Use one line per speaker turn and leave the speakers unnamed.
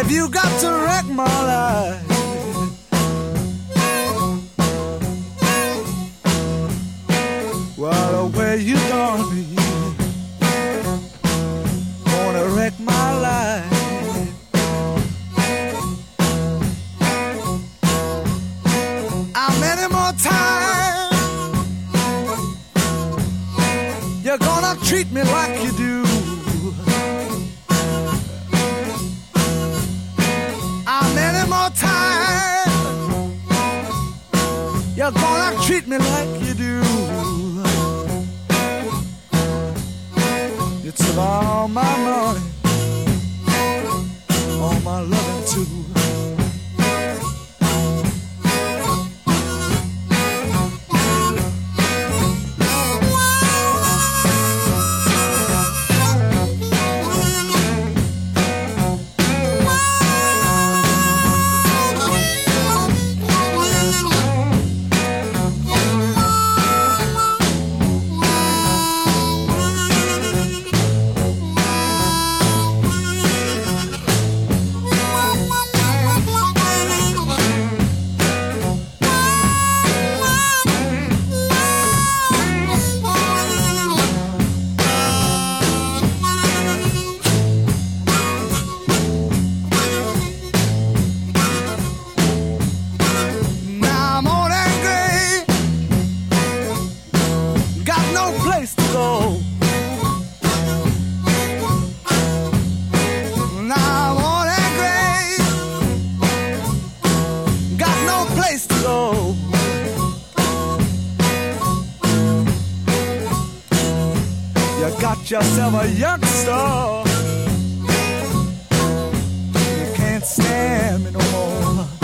You got to wreck my life. Well, where you gonna be? Gonna wreck my life. How many more times you're gonna treat me like you do? Many more times you're gonna treat me like you do. It's about all my money, all my loving too. Got yourself a youngster. You can't stand me no more.